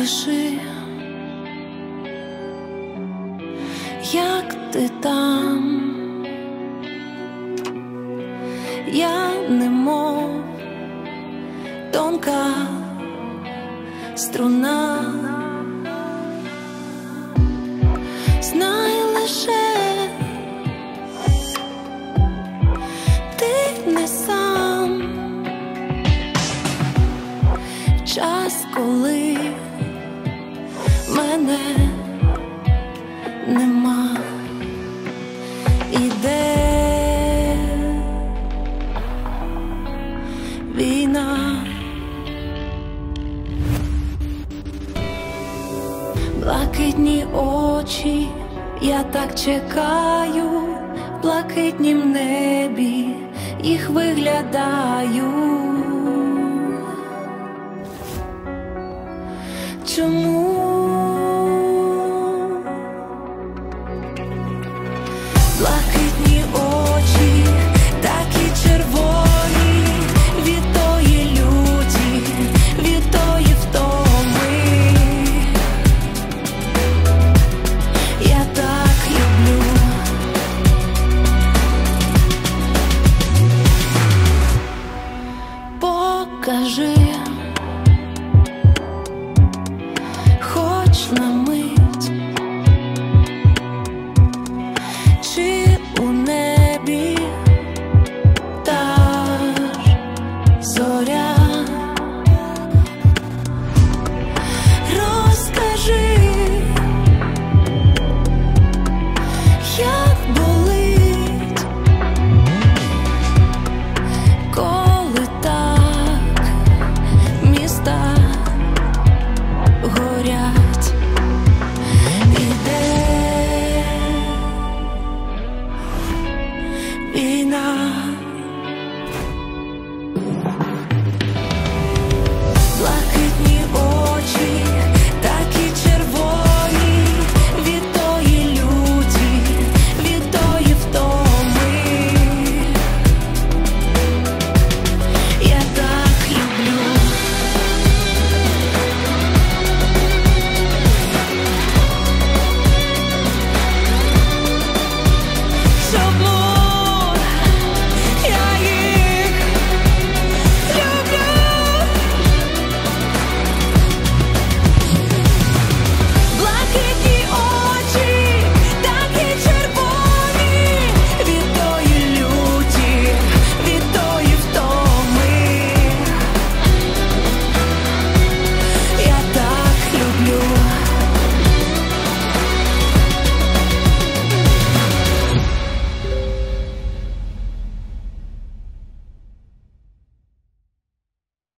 Напиши, як ти там. Я немов тонка струна, знай лише ти не сам. Час, коли мене нема, іде війна. Блакитні очі, я так чекаю, в блакитнім небі їх виглядаю. Чому? Блакитні очі, такі червоні, від тої люті, від тої втоми. Я так люблю. Покажи, хоч на мить, чи у небі та ж зоря. Розкажи, як болить, коли так міста горять. Іде війна.